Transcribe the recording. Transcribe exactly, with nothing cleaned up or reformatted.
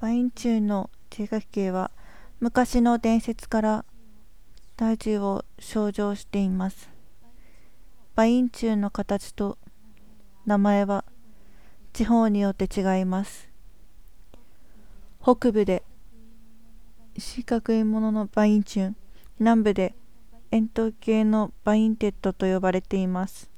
馬印柱の地画形は昔の伝説から大樹を象徴しています。馬印柱の形と名前は地方によって違います。北部で四角いものの馬印柱、南部で円筒形の馬印テッドと呼ばれています。